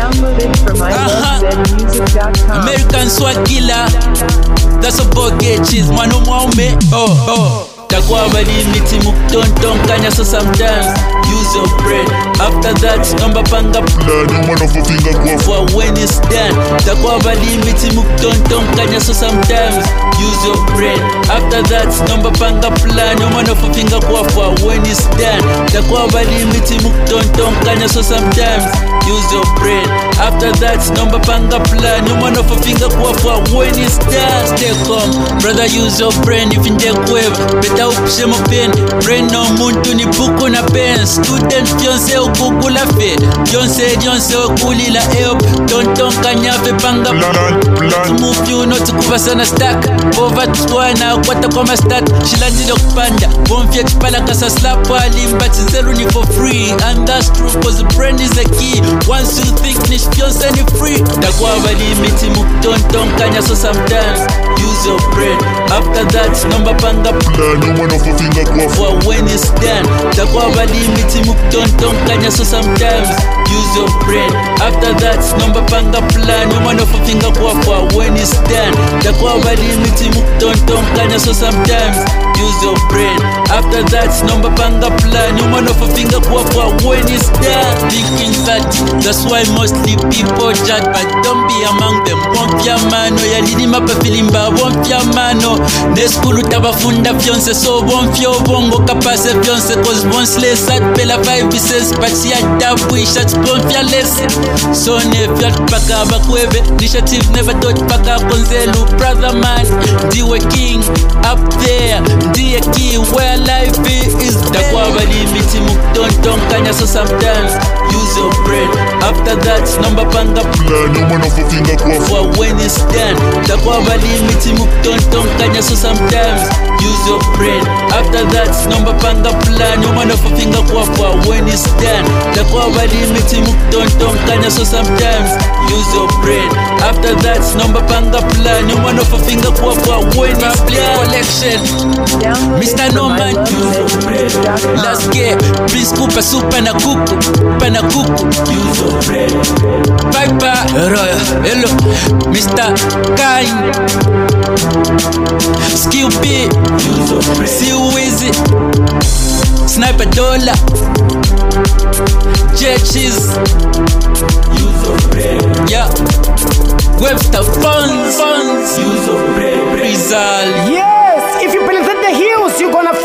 Downloaded from ilovezmusic.com. American swag killer. That's a bucket cheese. Mano mwaume. Oh. Takwa bali miti muktonton kanya so sometimes use your brain. After that number panga plan. No man of a finger go for when it's done. Takwa bali miti muktonton kanya so sometimes use your brain. After that number panga plan. No man of a finger go for when it's done. Takwa bali miti muktonton kanya so sometimes use your brain. After that number panga plan. No man of a finger go for when it's done. Stay calm, brother, use your brain. If in the web better upishe pen. Brain no muntu ni buku na pen. Student fiance ukugula fe. Jonse ukulila help. Tonton kanyafe panga plan. Move you not kubasana stack. Over twana kwata koma start. Shilandi do kupanda. Bonfia chipala kasa slap wali but zero ni for free. And that's true cause the brain is the key. Once you think nish fiance ni free. Takwa bali miti muktonton kanya so sometimes use your brain. After that number panga plan. No one of a finger go for when it's done. Takwa bali miti muktonton kanya so sometimes use your brain. After that number panga plan. No one of a finger go for when it's done. Takwa bali miti muktonton kanya so sometimes use your brain. After that number panga plan. No one of a finger go for when it's done. Thinking that's why mostly people judge, but don't be among them. Bonfia mano yalini mapa filimba bonfia mano. Neskulu tabafunda fiance so bonfio bongo kapase fiance cause bonsle sat pela 5 cents but si adabu ishat bonfia lesson. So never paka bakwebe initiative never thought paka konzelu brother man. Diwe king up there, diye key where life is. Takwa bali miti muktonton kanya so sometimes use your brain. After that number panga plan. No man of a finger go for when it's done. Takwa bali miti muktonton kanya so sometimes use your brain. After that number panga plan. No man of a finger go for when it's done. Takwa bali miti muktonton kanya so sometimes use your brain. After that number panga plan. No man of a finger go for when it's done. Collection Mr. Norman Let's get Prince Cooper super na kuku use your brain. Piper hello Mr. Kind Skill B use your brain. See Wizzy Sniper Dollar Jetches use your brain. Yeah Webster Funds use your brain. Rizal. Yes, if you penetrate the hills, you're gonna